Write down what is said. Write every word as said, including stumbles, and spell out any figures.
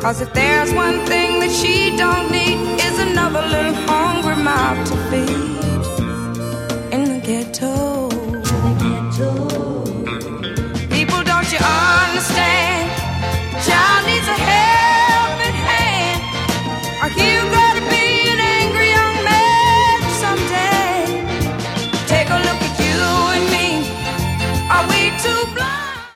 'Cause if there's one thing that she don't need, is another little hungry mouth to feed.